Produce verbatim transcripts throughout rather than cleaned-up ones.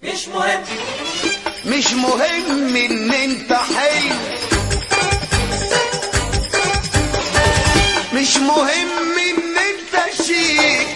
مش مهم مش مهم ان انت حي، مش مهم ان انت شيك،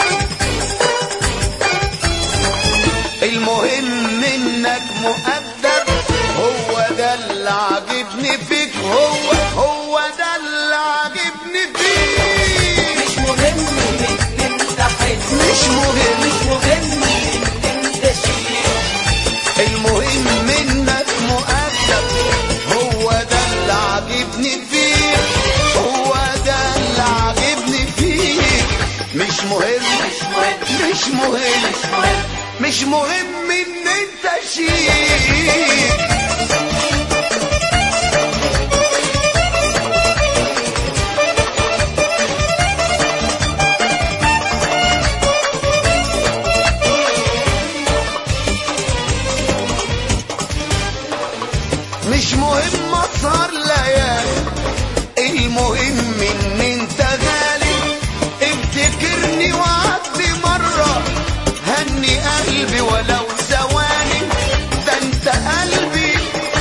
المهم انك مؤدب. هو ده اللي عاجبني فيك، هو هو ده اللي عاجبني فيك. مش مهم ان انت حلو، مش مهم مش مهم ان انت شيك، المهم انك مؤدب. هو ده اللي عاجبني فيك، هو ده اللي عاجبني فيك. مش مهم مش مهم مش مهم مش مهم مش مهم ان انت شيك. مش مهم اسهر ليالي، المهم ان انت غالي. افتكرني وعدي مرة، هني قلبي ولو ثواني. ده انت قلبي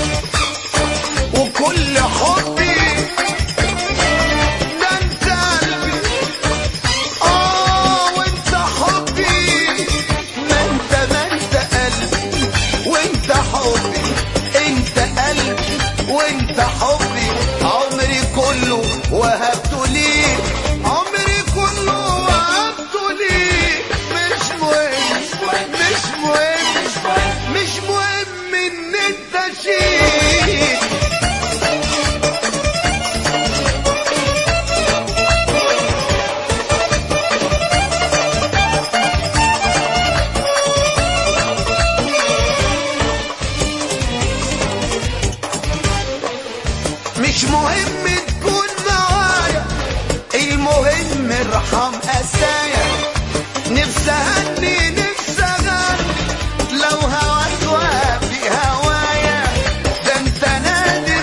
وكل حبي، ده انت قلبي اه وانت حبي. ما انت ما انت قلبي وانت حبي، انت قلبي وانت حبي. عمري كله وهبته ليك، عمري كله وهبته ليك. مش مهم مش مهم مش مهم ان انت شيك. مش مهم تكون معايا، المهم ارحم قسايا. نفسي اهني نفسي اغني، لو هواك وافي هوايا. ده انت نادر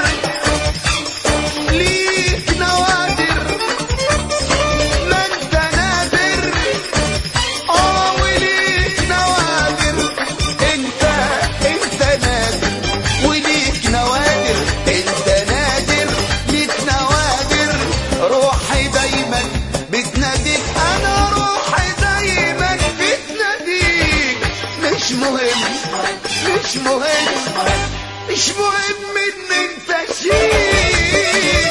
ليك نوادر، ما انت نادر اه وليك نوادر. انت انت نادر وليك نوادر، انت نادر ليك نوادر. روحي دايما بتناديك، انا روحي دايما بتناديك. مش مهم مش مهم مش مهم ان انت شيك.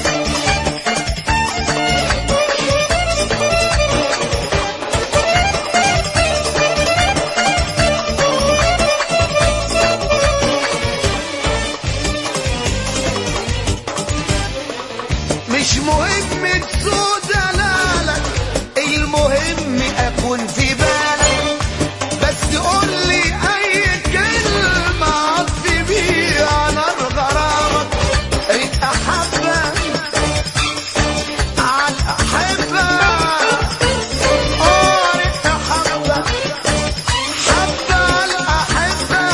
مش مهم تسود دلالك، المهم اكون في بالك. بس قول لي اي كلمة عطفي بيها نار غرامك. ريت احبة على الاحبة اه ريت احبة حبة على الاحبة.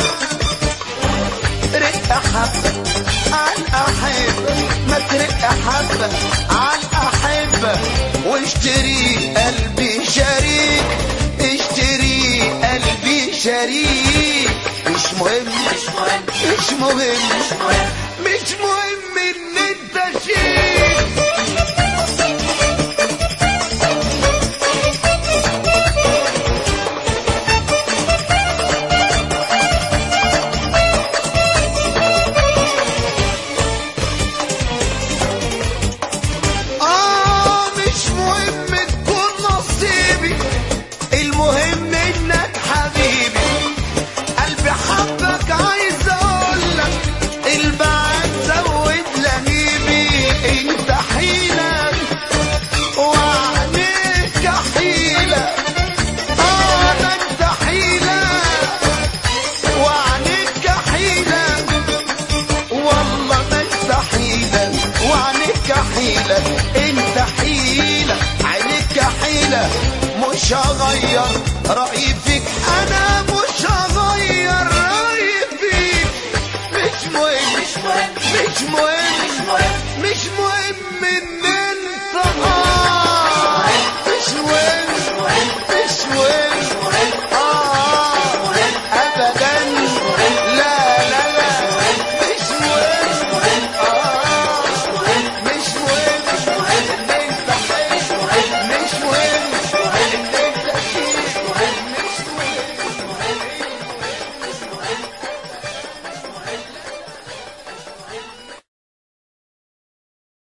ريت احبة على الاحبة، ما ترق حبة على الأحبة. واشتري قلبي شريك، اشتري قلبي شريك. مش مهم مش مهم مش مهم مش مهم مش مهم ان انت شيك. آه مش مهم تكون نصيبي، المهم انك حبيبي. قلبي حبك عايز اقولك، البعد زود لهيبي. انت حيلة وعنيك حيلة اه ده انت حيلة وعنيك حيلة، والله ما انت حيلة وعنيك حيلة. انت حيلة عليك حيلة. مش هغير رأيي فيك، انا مش هغير رأيي فيك. مش مهم مش مهم مش مهم مش مهم مش مهم ان